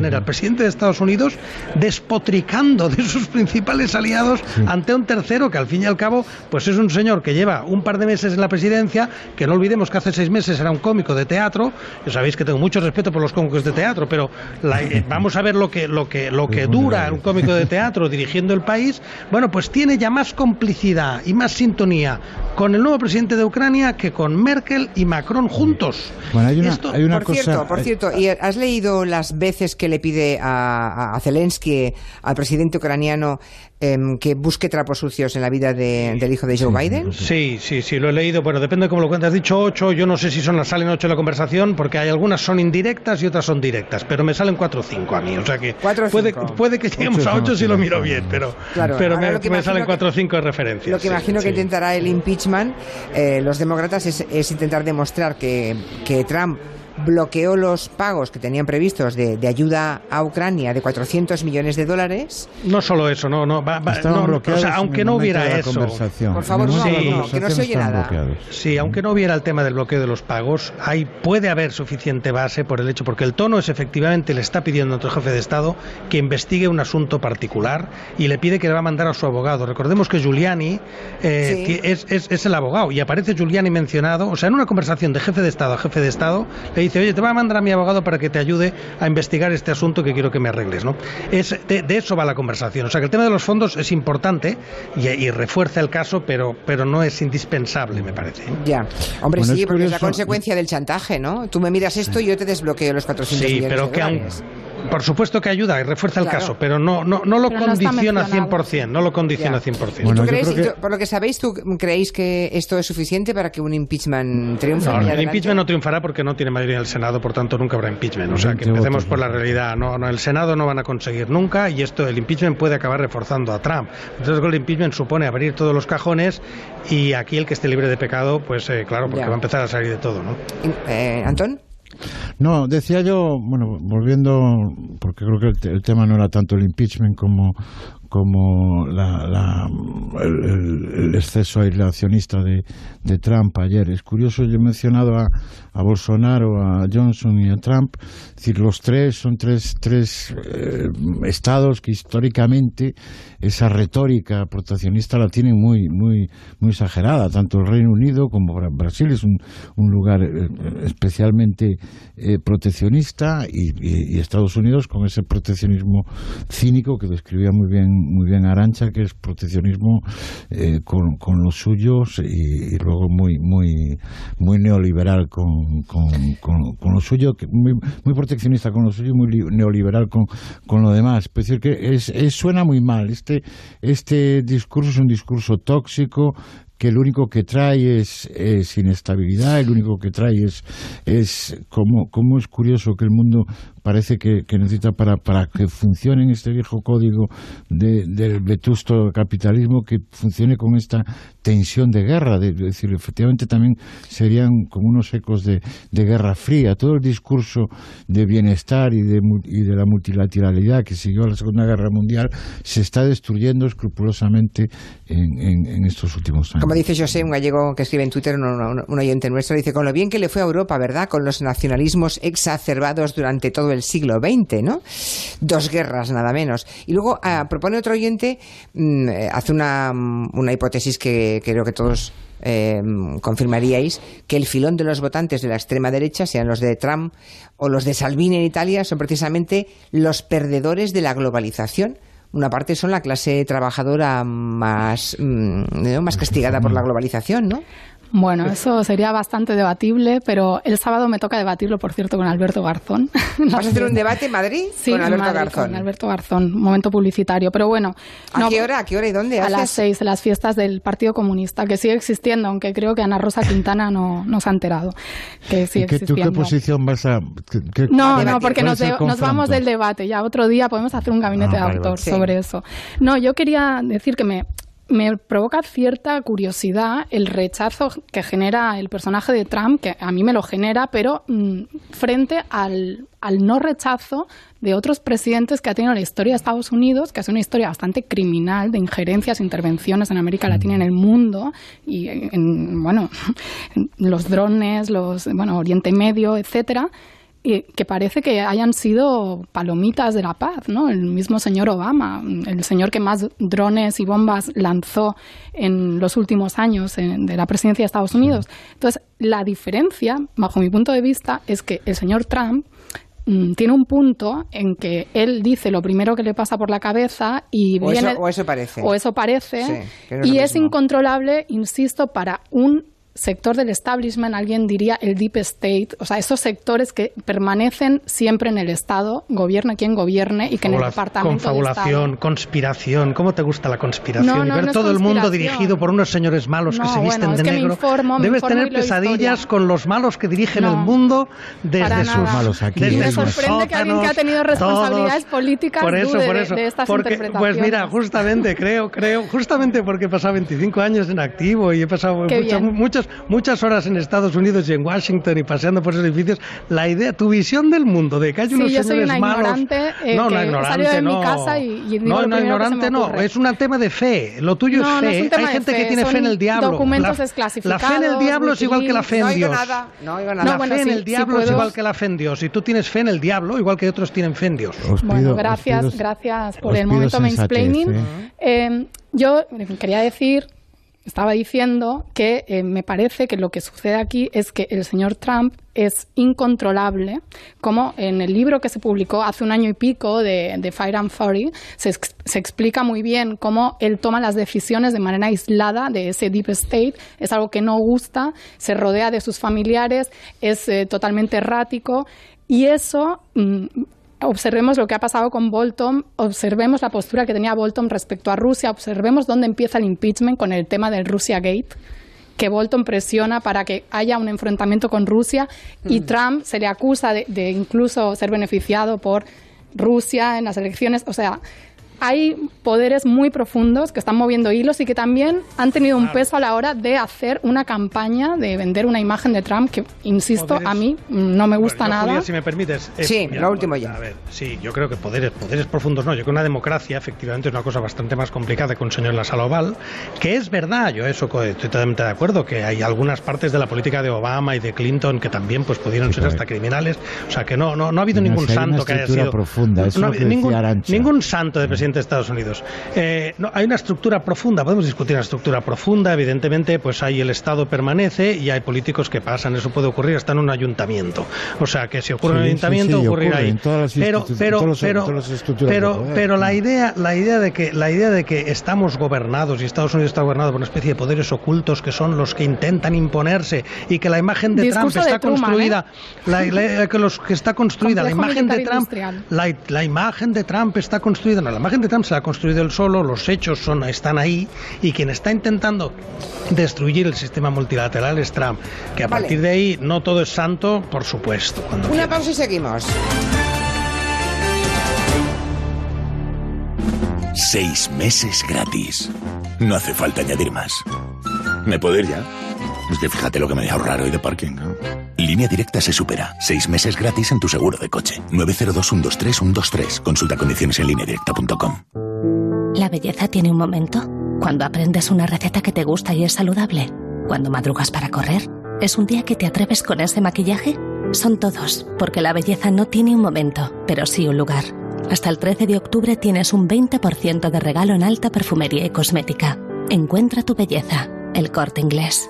tener al presidente de Estados Unidos despotricando de sus principales aliados sí. ante un tercero que al fin y al cabo pues es un señor que lleva un par de meses en la presidencia, que no olvidemos que hace seis meses era un cómico de teatro. Ya sabéis que tengo mucho respeto por los cómicos de teatro, pero la, eh, vamos a ver lo que lo que lo que dura un cómico de teatro dirigiendo el país. Bueno, pues tiene ya más complicidad y más sintonía con el nuevo presidente de Ucrania que con Merkel y Macron juntos. Bueno, hay una, Esto, hay una por cosa, cierto, por cierto, ¿y has leído las veces que le pide a, a Zelensky, al presidente ucraniano, eh, que busque trapos sucios en la vida de, del hijo de Joe Biden? Sí, sí, sí, lo he leído. Bueno, depende de cómo lo cuentas. Has dicho ocho, yo no sé si son las salen ocho en la conversación, porque hay algunas son indirectas y otras son directas, pero me salen cuatro o cinco a mí, o sea que puede, puede que lleguemos a ocho si lo miro bien, pero, claro, pero me, me salen cuatro o cinco de referencias. Lo que sí, imagino sí. que intentará el impeachment, eh, los demócratas, es, es intentar demostrar que, que Trump bloqueó los pagos que tenían previstos de, de ayuda a Ucrania de cuatrocientos millones de dólares. No solo eso, no, no, va, va, no o sea, aunque no hubiera eso. Por favor, no, sí, no, que no se oye nada. Bloqueados. Sí, aunque no hubiera el tema del bloqueo de los pagos, hay, puede haber suficiente base por el hecho, porque el tono es efectivamente, le está pidiendo a otro jefe de Estado que investigue un asunto particular y le pide que le va a mandar a su abogado. Recordemos que Giuliani eh, sí. es, es, es el abogado y aparece Giuliani mencionado, o sea, en una conversación de jefe de Estado a jefe de Estado, le dice, oye, te va a mandar a mi abogado para que te ayude a investigar este asunto que quiero que me arregles, ¿no? Es, de, de eso va la conversación. O sea, que el tema de los fondos es importante y, y refuerza el caso, pero, pero no es indispensable, me parece. Ya. Hombre, bueno, sí, es porque curioso. es la consecuencia del chantaje, ¿no? Tú me miras esto y yo te desbloqueo los cuatrocientos sí, millones pero de que dólares. Aun, por supuesto que ayuda y refuerza el claro. caso, pero no, no, no lo pero condiciona no cien por ciento, no lo condiciona ya. cien por ciento. Bueno, ¿Tú crees, que... tú, por lo que sabéis, ¿tú creéis que esto es suficiente para que un impeachment triunfe? No, el impeachment no triunfará porque no tiene mayoría en el Senado, por tanto nunca habrá impeachment. O sea, que empecemos por la realidad. No, no, el Senado no van a conseguir nunca y esto, el impeachment puede acabar reforzando a Trump. Entonces, el impeachment supone abrir todos los cajones y aquí el que esté libre de pecado, pues eh, claro, porque ya. va a empezar a salir de todo, ¿no? Eh, ¿Antón? No, decía yo, bueno, volviendo, porque creo que el, te, el tema no era tanto el impeachment como como la, la, el, el, el exceso aislacionista de, de Trump ayer. Es curioso, yo he mencionado a, a Bolsonaro, a Johnson y a Trump. Es decir, los tres son tres, tres eh, estados que históricamente esa retórica proteccionista la tienen muy, muy, muy exagerada. Tanto el Reino Unido como Brasil es un, un lugar eh, especialmente eh, proteccionista y, y, y Estados Unidos con ese proteccionismo cínico que describía muy bien muy bien Arantxa, que es proteccionismo eh, con, con los suyos y, y luego muy muy muy neoliberal con, con, con, con lo suyo, que muy, muy proteccionista con lo suyo y muy neoliberal con, con lo demás. Es decir, que es, es, suena muy mal. Este, este discurso es un discurso tóxico que lo único que trae es, es inestabilidad, el único que trae es, es como, como es curioso que el mundo parece que, que necesita para, para que funcione en este viejo código de, del vetusto capitalismo, que funcione con esta tensión de guerra, de, de decir, efectivamente también serían como unos ecos de, de Guerra Fría. Todo el discurso de bienestar y de, y de la multilateralidad que siguió a la Segunda Guerra Mundial se está destruyendo escrupulosamente en, en, en estos últimos años. Como dice José, un gallego que escribe en Twitter, un, un, un oyente nuestro, dice, con lo bien que le fue a Europa, ¿verdad? Con los nacionalismos exacerbados durante todo el siglo veinte, ¿no? Dos guerras, nada menos. Y luego uh, propone otro oyente, mmm, hace una, una hipótesis que creo que todos eh, confirmaríais, que el filón de los votantes de la extrema derecha, sean los de Trump o los de Salvini en Italia, son precisamente los perdedores de la globalización. Una parte son la clase trabajadora más, ¿no? más castigada por la globalización, ¿no? Bueno, eso sería bastante debatible, pero el sábado me toca debatirlo, por cierto, con Alberto Garzón. ¿Vas a hacer un debate en Madrid sí, con Alberto Madrid, Garzón? con Alberto Garzón, un momento publicitario. Pero bueno... ¿A no, qué hora? ¿A qué hora y dónde? A haces? las seis, en las fiestas del Partido Comunista, que sigue existiendo, aunque creo que Ana Rosa Quintana no, no se ha enterado que sigue ¿Qué, existiendo. ¿Tú qué posición vas a...? Qué, qué, no, no, porque nos, de, nos vamos del debate. Ya otro día podemos hacer un gabinete ah, de autor vale, sobre sí. eso. No, yo quería decir que me... Me provoca cierta curiosidad el rechazo que genera el personaje de Trump, que a mí me lo genera, pero mmm, frente al, al no rechazo de otros presidentes que ha tenido la historia de Estados Unidos, que es una historia bastante criminal de injerencias, intervenciones en América Latina y en el mundo, y en, bueno, en los drones, los bueno, Oriente Medio, etcétera. y que parece que hayan sido palomitas de la paz, ¿no? El mismo señor Obama, el señor que más drones y bombas lanzó en los últimos años en, de la presidencia de Estados Unidos. Entonces, la diferencia, bajo mi punto de vista, es que el señor Trump mmm, tiene un punto en que él dice lo primero que le pasa por la cabeza y o viene... Eso, o eso parece. O eso parece. Sí, que no es y lo es mismo. incontrolable, insisto, para un sector del establishment, alguien diría el deep state, o sea, esos sectores que permanecen siempre en el Estado, gobierne quien gobierne, y que en el departamento de Estado... Confabulación, conspiración, ¿cómo te gusta la conspiración? No, no, y ver no es todo el mundo conspiración. dirigido por unos señores malos No, que se visten bueno, de es que me negro. informo, me Debes informo tener y leo pesadillas historia. con los malos que dirigen No, el mundo desde para sus nada. malos aquí. desde Y me sus sorprende que alguien que ha tenido sótanos, responsabilidades todos. políticas por eso, dude por de- eso, de estas porque, interpretaciones. Pues mira, justamente creo, creo, justamente porque he pasado veinticinco años en activo y he pasado Qué muchas, bien. muchas, muchas horas en Estados Unidos y en Washington y paseando por esos edificios, la idea, tu visión del mundo, de que hay Sí, unos yo soy señores una malos... ignorante, eh, no, que una he ignorante, salido de mi no. casa y- y digo no, lo no, primero que se me ignorante no, ocurre. es un tema de fe, lo tuyo No, es no fe, es un tema hay de gente fe, que tiene son fe en el diablo. documentos la, desclasificados, la fe en el diablo es igual que la fe en No oigo Dios. nada, no oigo nada. No, La bueno, fe en sí, el sí diablo es puedo- igual que la fe en Dios. Y tú tienes fe en el diablo, igual que otros tienen fe en Dios. Os pido- Bueno, os gracias, pido- gracias por os el pido momento sensatez, mansplaining. ¿eh? Eh, yo quería decir, estaba diciendo que eh, me parece que lo que sucede aquí es que el señor Trump es incontrolable, como en el libro que se publicó hace un año y pico de, de Fire and Fury, se, ex- se explica muy bien cómo él toma las decisiones de manera aislada de ese deep state, es algo que no gusta, se rodea de sus familiares, es eh, totalmente errático, y eso... Mm, observemos lo que ha pasado con Bolton, observemos la postura que tenía Bolton respecto a Rusia, observemos dónde empieza el impeachment con el tema del Russia Gate, que Bolton presiona para que haya un enfrentamiento con Rusia y Mm. Trump se le acusa de, de incluso ser beneficiado por Rusia en las elecciones. O sea, hay poderes muy profundos que están moviendo hilos y que también han tenido un peso a la hora de hacer una campaña, de vender una imagen de Trump que, insisto, Poderes. a mí no me gusta Bueno, yo, nada. Julia, si me permites. eh, Sí, mira, lo último ya. A ver, sí, yo creo que poderes, poderes profundos no. Yo creo que una democracia, efectivamente, es una cosa bastante más complicada que un señor en la sala oval. Que es verdad, yo eso co- estoy totalmente de acuerdo, que hay algunas partes de la política de Obama y de Clinton que también pues pudieron Sí, ser hasta correcto. criminales. O sea, que no, no, no ha habido No, ningún si hay una santo que haya estructura sido. profunda, eso no ha es lo habido que decía ningún, Arantxa. ningún santo de presidente de Estados Unidos. Eh, no, hay una estructura profunda, podemos discutir una estructura profunda, evidentemente, pues ahí el Estado permanece y hay políticos que pasan, eso puede ocurrir hasta en un ayuntamiento. O sea, que si ocurre en Sí, un sí, ayuntamiento, sí, ocurrirá ocurre ahí. en todas las Pero, institu- pero, todos los- pero, todas las estructuras de pero, poder. pero la idea, la idea de que, la idea de que estamos gobernados y Estados Unidos está gobernado por una especie de poderes ocultos que son los que intentan imponerse y que la imagen de Discurso Trump de está Truman, construida, la, la- que los que está construida, la Complejo imagen de militar Trump, industrial. la, la imagen de Trump está construida, no, la imagen de Trump se la ha construido él solo, los hechos son, están ahí, y quien está intentando destruir el sistema multilateral es Trump, que a Vale. partir de ahí no todo es santo, por supuesto. Cuando Una quiera. pausa y seguimos. Seis meses gratis. No hace falta añadir más. ¿Me puedo ir ya? Es que fíjate lo que me he dejado raro hoy de parking, ¿no? Línea Directa se supera. Seis meses gratis en tu seguro de coche. nueve cero dos, uno dos tres, uno dos tres. Consulta condiciones en línea directa punto com. La belleza tiene un momento. Cuando aprendes una receta que te gusta y es saludable. Cuando madrugas para correr. ¿Es un día que te atreves con ese maquillaje? Son todos, porque la belleza no tiene un momento, pero sí un lugar. Hasta el trece de octubre tienes un veinte por ciento de regalo en alta perfumería y cosmética. Encuentra tu belleza. El Corte Inglés.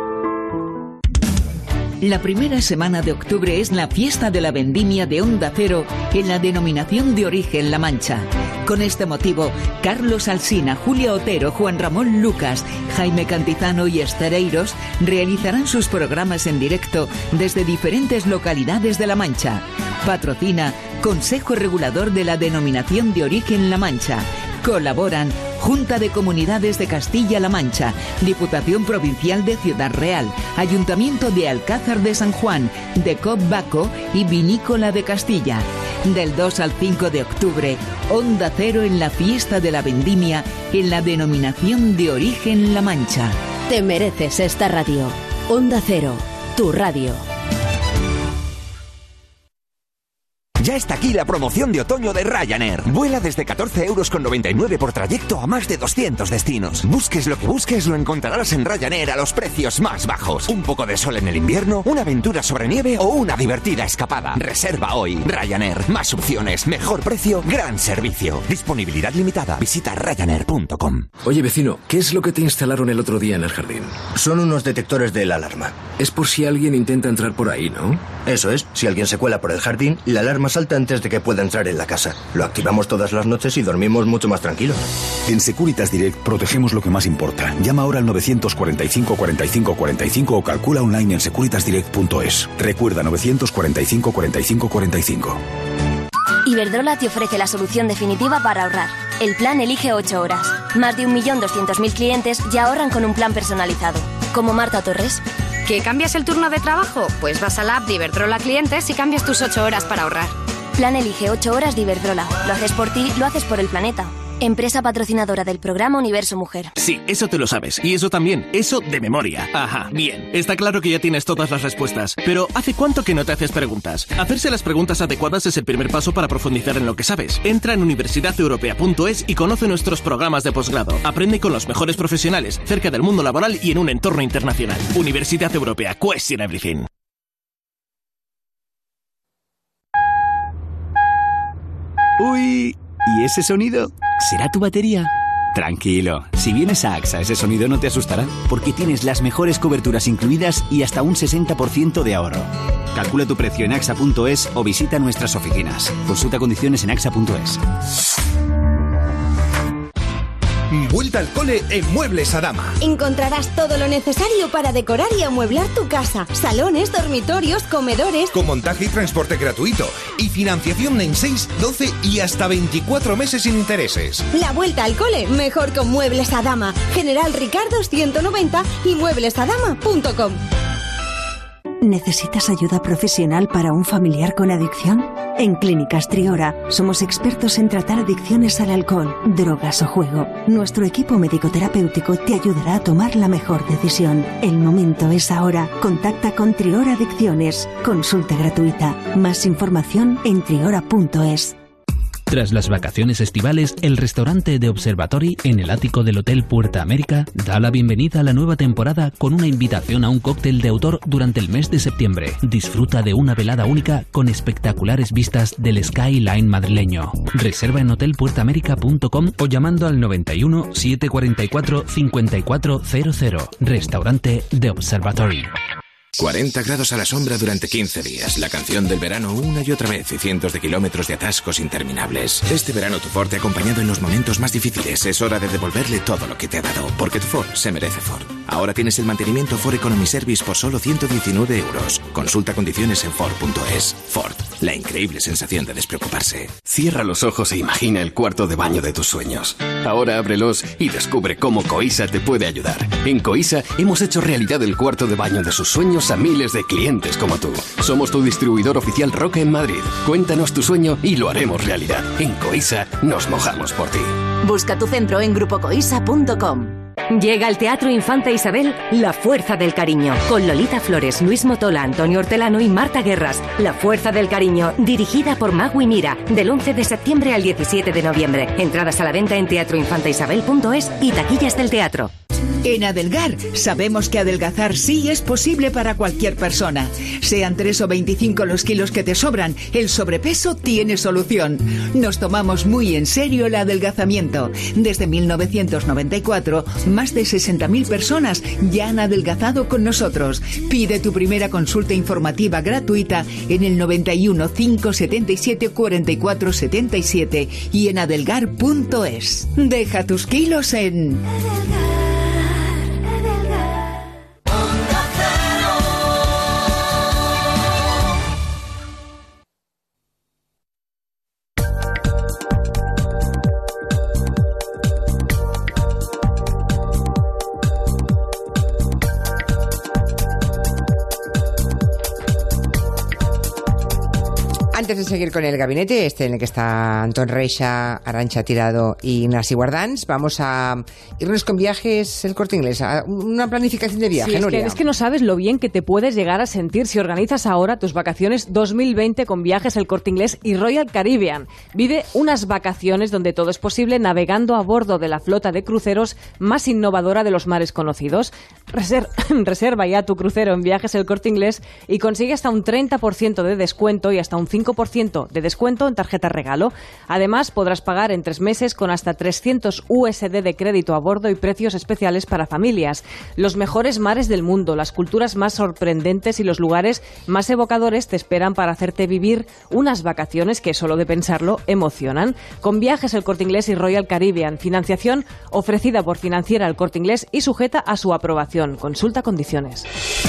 La primera semana de octubre es la fiesta de la vendimia de Onda Cero en la denominación de origen La Mancha. Con este motivo, Carlos Alsina, Julia Otero, Juan Ramón Lucas, Jaime Cantizano y Estereiros realizarán sus programas en directo desde diferentes localidades de La Mancha. Patrocina Consejo Regulador de la Denominación de Origen La Mancha. Colaboran Junta de Comunidades de Castilla-La Mancha, Diputación Provincial de Ciudad Real, Ayuntamiento de Alcázar de San Juan, Decop Baco y Vinícola de Castilla. Del dos al cinco de octubre, Onda Cero en la fiesta de la vendimia en la denominación de origen La Mancha. Te mereces esta radio. Onda Cero, tu radio. Ya está aquí la promoción de otoño de Ryanair. Vuela desde catorce euros con noventa y nueve por trayecto a más de doscientos destinos. Busques lo que busques, lo encontrarás en Ryanair a los precios más bajos. Un poco de sol en el invierno, una aventura sobre nieve o una divertida escapada. Reserva hoy. Ryanair. Más opciones, mejor precio, gran servicio. Disponibilidad limitada. Visita ryanair punto com. Oye, vecino, ¿qué es lo que te instalaron el otro día en el jardín? Son unos detectores de la alarma. Es por si alguien intenta entrar por ahí, ¿no? Eso es. Si alguien se cuela por el jardín, la alarma salta antes de que pueda entrar en la casa. Lo activamos todas las noches y dormimos mucho más tranquilos. En Securitas Direct protegemos lo que más importa. Llama ahora al nueve cuatro cinco, cuarenta y cinco cuarenta y cinco o calcula online en securitas direct punto es. Recuerda nueve cuatro cinco, cuarenta y cinco cuarenta y cinco. Iberdrola te ofrece la solución definitiva para ahorrar. El plan Elige ocho horas. Más de un millón doscientos mil clientes ya ahorran con un plan personalizado. Como Marta Torres. ¿Que cambias el turno de trabajo? Pues vas a la app de Iberdrola Clientes y cambias tus ocho horas para ahorrar. Plan Elige ocho horas de Iberdrola. Lo haces por ti, lo haces por el planeta. Empresa patrocinadora del programa Universo Mujer. Sí, eso te lo sabes. Y eso también. Eso de memoria. Ajá, bien. Está claro que ya tienes todas las respuestas. Pero ¿hace cuánto que no te haces preguntas? Hacerse las preguntas adecuadas es el primer paso para profundizar en lo que sabes. Entra en universidad europea punto es y conoce nuestros programas de posgrado. Aprende con los mejores profesionales, cerca del mundo laboral y en un entorno internacional. Universidad Europea. Question everything. Uy, ¿y ese sonido? ¿Será tu batería? Tranquilo, si vienes a AXA ese sonido no te asustará, porque tienes las mejores coberturas incluidas y hasta un sesenta por ciento de ahorro. Calcula tu precio en axa punto es o visita nuestras oficinas. Consulta condiciones en axa punto es. Vuelta al cole en Muebles Adama. Encontrarás todo lo necesario para decorar y amueblar tu casa. Salones, dormitorios, comedores. Con montaje y transporte gratuito. Y financiación en seis, doce y hasta veinticuatro meses sin intereses. La vuelta al cole, mejor con Muebles Adama. General Ricardo ciento noventa y muebles adama punto com. ¿Necesitas ayuda profesional para un familiar con adicción? En Clínicas Triora somos expertos en tratar adicciones al alcohol, drogas o juego. Nuestro equipo médico-terapéutico te ayudará a tomar la mejor decisión. El momento es ahora. Contacta con Triora Adicciones. Consulta gratuita. Más información en triora punto es. Tras las vacaciones estivales, el restaurante The Observatory en el ático del Hotel Puerta América da la bienvenida a la nueva temporada con una invitación a un cóctel de autor durante el mes de septiembre. Disfruta de una velada única con espectaculares vistas del skyline madrileño. Reserva en hotel puerta américa punto com o llamando al noventa y uno, setecientos cuarenta y cuatro, cincuenta y cuatro cero cero. Restaurante The Observatory. cuarenta grados a la sombra durante quince días. La canción del verano una y otra vez y cientos de kilómetros de atascos interminables. Este verano tu Ford te ha acompañado en los momentos más difíciles. Es hora de devolverle todo lo que te ha dado, porque tu Ford se merece Ford. Ahora tienes el mantenimiento Ford Economy Service por solo ciento diecinueve euros. Consulta condiciones en Ford punto es. Ford, la increíble sensación de despreocuparse. Cierra los ojos e imagina el cuarto de baño de tus sueños. Ahora ábrelos y descubre cómo Coisa te puede ayudar. En Coisa hemos hecho realidad el cuarto de baño de sus sueños a miles de clientes como tú. Somos tu distribuidor oficial Roca en Madrid. Cuéntanos tu sueño y lo haremos realidad. En Coisa nos mojamos por ti. Busca tu centro en grupo coisa punto com. Llega al Teatro Infanta Isabel La Fuerza del Cariño, con Lolita Flores, Luis Motola, Antonio Hortelano y Marta Guerras. La Fuerza del Cariño, dirigida por Magui Mira, del once de septiembre al diecisiete de noviembre. Entradas a la venta en teatro infanta isabel punto es y taquillas del teatro. En Adelgar sabemos que adelgazar sí es posible para cualquier persona. Sean tres o veinticinco los kilos que te sobran, el sobrepeso tiene solución. Nos tomamos muy en serio el adelgazamiento. Desde mil novecientos noventa y cuatro, más de sesenta mil personas ya han adelgazado con nosotros. Pide tu primera consulta informativa gratuita en el noventa y uno, cinco setenta y siete, cuarenta y cuatro setenta y siete y en adelgar punto es. Deja tus kilos en... antes de seguir con el gabinete, este en el que está Antón Reixa, Arantxa Tirado y Ignasi Guardans, vamos a irnos con viajes El Corte Inglés, a una planificación de viaje, sí, es Nuria. que, es que no sabes lo bien que te puedes llegar a sentir si organizas ahora tus vacaciones dos mil veinte con Viajes El Corte Inglés y Royal Caribbean. Vive unas vacaciones donde todo es posible navegando a bordo de la flota de cruceros más innovadora de los mares conocidos. Reser- reserva ya tu crucero en Viajes El Corte Inglés y consigue hasta un treinta por ciento de descuento y hasta un cinco por ciento de descuento en tarjeta regalo. Además, podrás pagar en tres meses con hasta trescientos U S D de crédito a bordo y precios especiales para familias. Los mejores mares del mundo, las culturas más sorprendentes y los lugares más evocadores te esperan para hacerte vivir unas vacaciones que, solo de pensarlo, emocionan. Con Viajes El Corte Inglés y Royal Caribbean, financiación ofrecida por Financiera El Corte Inglés y sujeta a su aprobación. Consulta condiciones.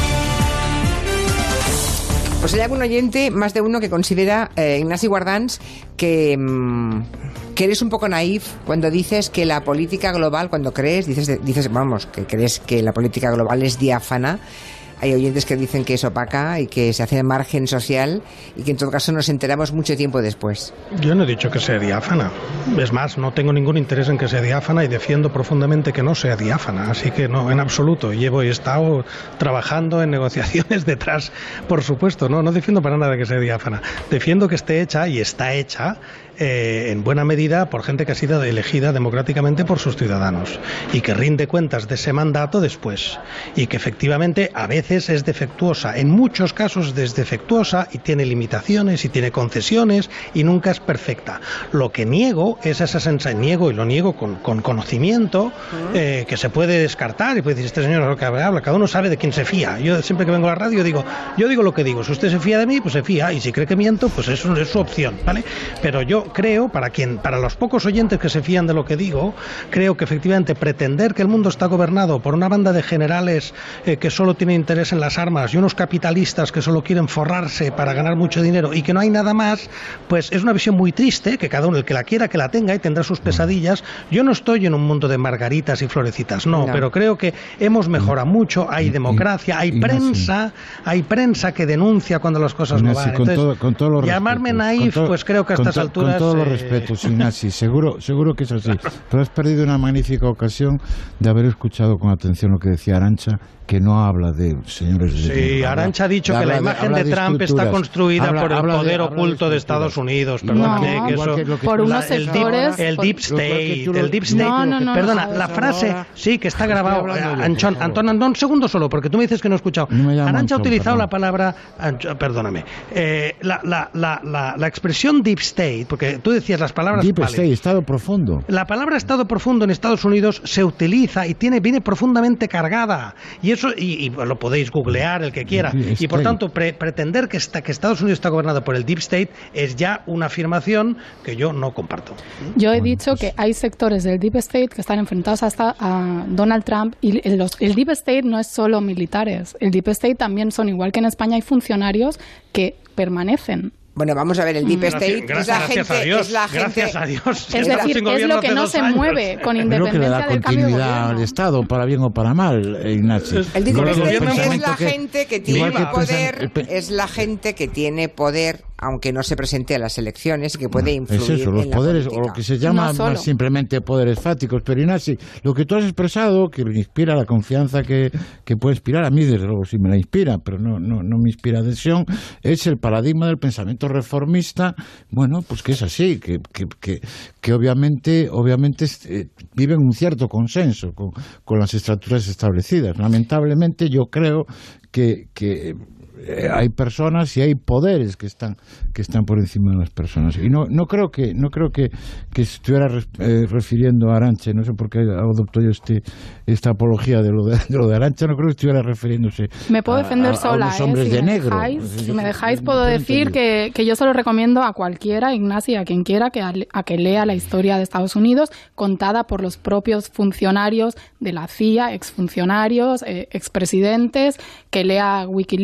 Pues hay algún oyente, más de uno, que considera, eh, Ignasi Guardans, que, mmm, que eres un poco naif cuando dices que la política global, cuando crees, dices, dices, vamos, que crees que la política global es diáfana. Hay oyentes que dicen que es opaca y que se hace de margen social y que en todo caso nos enteramos mucho tiempo después. Yo no he dicho que sea diáfana. Es más, no tengo ningún interés en que sea diáfana y defiendo profundamente que no sea diáfana. Así que no, en absoluto. Llevo y he estado trabajando en negociaciones detrás, por supuesto. No, no defiendo para nada que sea diáfana. Defiendo que esté hecha y está hecha Eh, en buena medida por gente que ha sido elegida democráticamente por sus ciudadanos y que rinde cuentas de ese mandato después y que efectivamente a veces es defectuosa, en muchos casos es defectuosa y tiene limitaciones y tiene concesiones y nunca es perfecta. Lo que niego es esa sensación, niego y lo niego con, con conocimiento, eh, que se puede descartar y puede decir, este señor es lo que habla, cada uno sabe de quién se fía. Yo siempre que vengo a la radio digo, yo digo lo que digo, si usted se fía de mí, pues se fía, y si cree que miento, pues eso es su opción, ¿vale? Pero yo creo, para quien, para los pocos oyentes que se fían de lo que digo, creo que efectivamente pretender que el mundo está gobernado por una banda de generales eh, que solo tienen interés en las armas y unos capitalistas que solo quieren forrarse para ganar mucho dinero y que no hay nada más, pues es una visión muy triste, que cada uno, el que la quiera, que la tenga y tendrá sus pesadillas. Yo no estoy en un mundo de margaritas y florecitas, no, no. pero creo que hemos mejorado mucho, hay democracia, hay prensa, hay prensa que denuncia cuando las cosas no van. Entonces, con todo, con todo llamarme naif, todo, pues creo que a estas to, alturas... Con todos los respetos, Ignasi, seguro, seguro que es así. Pero has perdido una magnífica ocasión de haber escuchado con atención lo que decía Arantxa, que no habla de señores de... Sí, Arantxa ha dicho que la imagen de, de Trump está construida habla, por el poder de, oculto de, de Estados Unidos. Perdóname, no, que eso... Que que por unos la, el, sectores... Deep, el Deep State, lo, el Deep State... No, no, no, perdona, no, la frase, sí, que está grabado... Antón, Antón, Antón, un segundo solo, porque tú me dices que no he escuchado. No Arantxa ha utilizado perdón. la palabra... Perdóname. Eh, la, la, la, la, la expresión Deep State, porque tú decías las palabras... Deep vale, State, Estado profundo. La palabra Estado profundo en Estados Unidos se utiliza y tiene viene profundamente cargada. Y eso... Y, y lo podéis googlear el que quiera. Y por tanto, pre pretender que, está, que Estados Unidos está gobernado por el Deep State es ya una afirmación que yo no comparto. Yo he dicho que hay sectores del Deep State que están enfrentados hasta a Donald Trump y el, los, el Deep State no es solo militares. El Deep State también son, igual que en España, hay funcionarios que permanecen. Bueno, vamos a ver, el Deep State gracias, es la gracias gente... A Dios, es la gente, gracias a Dios. Es decir, es lo que no se años. mueve con independencia que le da del cambio de gobierno. al Estado, para bien o para mal, Ignacio. El Deep State es la gente que tiene que poder, es la gente que tiene poder, aunque no se presente a las elecciones, y que puede influir es eso, los en poderes, la o lo que se llama no más simplemente poderes fáticos. Pero Ignacio, lo que tú has expresado, que me inspira la confianza que, que puede inspirar, a mí desde luego sí me la inspira, pero no, no, no me inspira adhesión, es el paradigma del pensamiento reformista. Bueno, pues que es así, que, que, que, que obviamente, obviamente eh, viven un cierto consenso con, con las estructuras establecidas. Lamentablemente yo creo que, que eh, hay personas y hay poderes que están que están por encima de las personas, y no no creo que no creo que, que estuviera res, eh, refiriendo a Arantxa, no sé por qué adopto yo este esta apología de lo de, de lo de Arantxa, no creo que estuviera refiriéndose me puedo defender a, a, sola, a los hombres eh, si de me negro. Dejáis, si me dejáis puedo decir que, que yo se lo recomiendo a cualquiera, Ignasi, a quien quiera, que a, a que lea la historia de Estados Unidos contada por los propios funcionarios de la C I A, exfuncionarios, eh, expresidentes, que lea Wikileaks,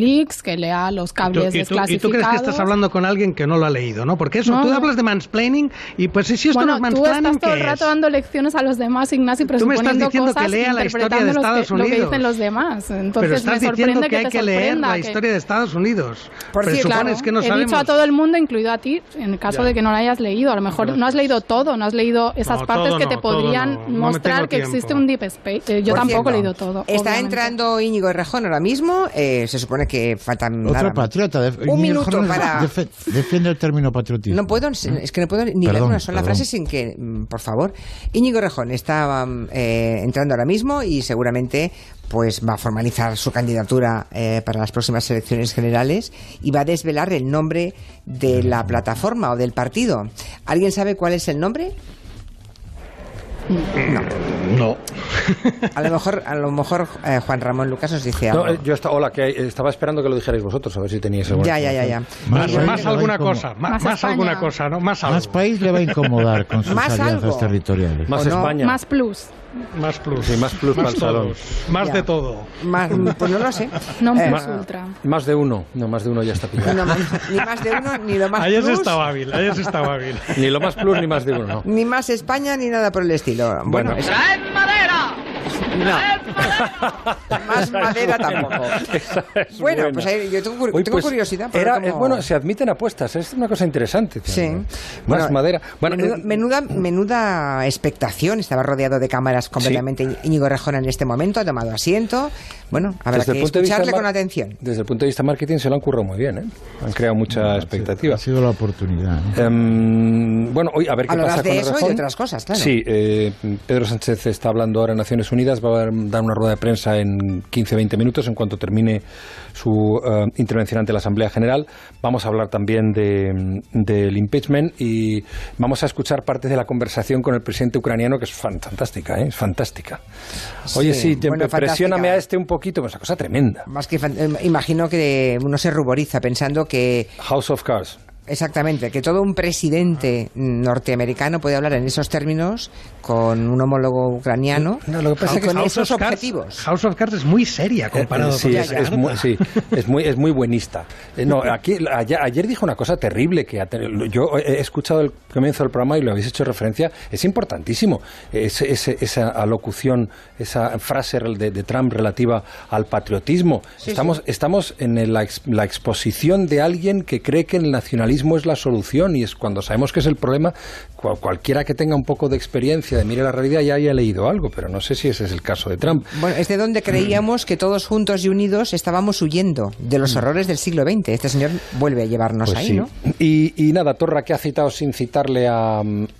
que lea los cables ¿Y tú, desclasificados. ¿Y tú crees que estás hablando con alguien que no lo ha leído, no? Porque eso, no, tú no. hablas de mansplaining y pues si esto bueno, no es mansplaining, tú estás todo el ¿qué rato es? dando lecciones a los demás, Ignacio, Tú me estás presuponiendo diciendo cosas, que lea la historia de Estados que, Unidos. lo que dicen los demás. Entonces Pero estás me diciendo sorprende que hay te que leer la que... historia de Estados Unidos. Por Presupones sí, claro, que no he sabemos. dicho a todo el mundo, incluido a ti, en el caso Ya. de que no lo hayas leído. A lo mejor Gracias. no has leído todo, no has leído esas No, partes todo que no, te todo podrían no. No me mostrar tengo que tiempo. existe un deep space. Eh, yo Por tampoco cierto, he leído todo. Está obviamente. entrando Íñigo Errejón ahora mismo. Eh, se supone que faltan Otro nada, patriota. De, un Íñigo minuto Errejón para... defe- defiende el término patriotismo. No puedo, es que no puedo ni leer Perdón, una sola perdón. frase sin que, mm, por favor. Íñigo Errejón está eh, entrando ahora mismo y seguramente pues va a formalizar su candidatura eh, para las próximas elecciones generales y va a desvelar el nombre de la plataforma o del partido. ¿Alguien sabe cuál es el nombre? No. No. A lo mejor, a lo mejor eh, Juan Ramón Lucas nos dice algo. No, eh, yo está, hola, que hay- estaba esperando que lo dijerais vosotros, a ver si teníais alguna Ya, ya, ya, ya. Más, Yo- más yo- alguna como- cosa, más, Más más España. alguna cosa, ¿no? Más algo. Más país le va a incomodar con sus Más alianzas algo. territoriales. Más ¿O no? España. Más plus. Más plus. Sí, más plus para el salón. todos, Más Ya. de todo. Más, pues no lo sé. No Eh, plus ultra. Más de uno. No, más de uno ya está pillado. no, ni más de uno, ni lo más Ayer se plus, estaba hábil, ayer se estaba hábil. Ni lo más plus ni más de uno, no. ni más España, ni nada por el estilo. Bueno, Bueno. es- no. Más madera tampoco. Esa es Bueno, buena. pues ahí yo tengo, cur- Uy, tengo pues, curiosidad. por Era, ver eh, cómo- bueno, se admiten apuestas, es una cosa interesante. Sí. Más Bueno, madera. Bueno, menuda, eh, menuda, menuda expectación. Estaba rodeado de cámaras completamente. Íñigo Errejón en este momento ha tomado asiento. Bueno, habrá Desde el que punto de vista escucharle mar- con atención. Desde el punto de vista marketing se lo han currado muy bien, ¿eh? Han creado mucha expectativa. Ha sido la oportunidad. ¿no? Em, bueno, hoy a ver qué Hablarás pasa de con eso y de Errejón. otras cosas, claro. Sí, eh, Pedro Sánchez está hablando ahora en Naciones Unidas, va a dar una rueda de prensa en quince a veinte minutos en cuanto termine su eh, intervención ante la Asamblea General. Vamos a hablar también de, del impeachment y vamos a escuchar parte de la conversación con el presidente ucraniano, que es fan- fantástica, ¿eh? Es fantástica. Oye, sí, te- bueno, presióname fantástica. a este un poquito, pues una cosa tremenda. Más que fan- eh, imagino que uno se ruboriza pensando que House of Cards. exactamente que todo un presidente norteamericano puede hablar en esos términos con un homólogo ucraniano No, lo que pasa es que con House esos of Cards- objetivos. House of Cards es muy seria comparado Eh, sí, con es, esa. es muy, sí, es muy, es muy buenista. Eh, no, aquí, ayer, ayer dijo una cosa terrible que ha tenido- yo he escuchado el comienzo del programa y lo habéis hecho referencia. Es importantísimo ese, ese- esa alocución, esa frase de, de Trump relativa al patriotismo. Sí, estamos, estamos en el- la, ex- la exposición de alguien que cree que el nacionalismo es la solución y es cuando sabemos que es el problema. Cual- cualquiera que tenga un poco de experiencia, de mire la realidad, ya haya leído algo, pero no sé si ese es el caso de Trump. Bueno, es de donde creíamos que todos juntos y unidos estábamos huyendo de los horrores del siglo veinte. Este señor vuelve a llevarnos Pues ahí, sí. ¿no? Y, y nada, Torra, que ha citado sin citarle a,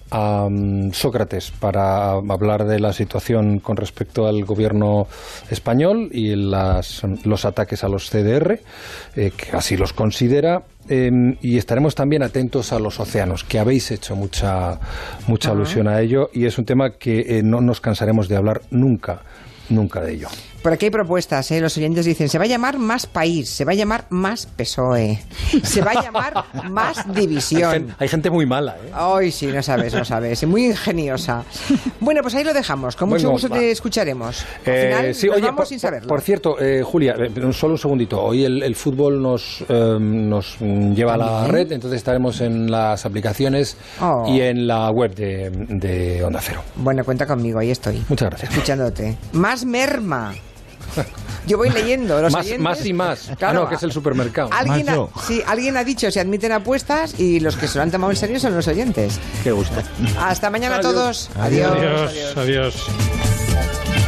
a um, Sócrates para hablar de la situación con respecto al gobierno español y las, los ataques a los C D R, eh, que así los considera. Eh, y estaremos también atentos a los océanos, que habéis hecho mucha, mucha Ajá. alusión a ello y es un tema que eh, no nos cansaremos de hablar nunca, nunca de ello. Por aquí hay propuestas, ¿eh? Los oyentes dicen, se va a llamar Más País, se va a llamar Más P S O E, se va a llamar Más Hay, División. gen- hay gente muy mala, ¿eh? Ay, sí, no sabes, no sabes, muy ingeniosa. Bueno, pues ahí lo dejamos, con mucho Bueno, gusto va. te escucharemos. Al Eh, final sí, nos oye, vamos por, sin por- saberlo. por cierto, eh, Julia, eh, solo un segundito. Hoy el, el fútbol nos, eh, nos mm, lleva a la ¿También? red, entonces estaremos en las aplicaciones Oh. y en la web de, de Onda Cero. Bueno, cuenta conmigo, ahí estoy. Muchas gracias. Escuchándote. Más merma. Yo voy leyendo. Los Más, oyentes- más y más. Claro, ah, no, que es el supermercado. Alguien Más ha, yo. sí, alguien ha dicho se admiten apuestas y los que se lo han tomado en serio son los oyentes. Qué gusto. Hasta mañana a Adiós. todos. Adiós, adiós.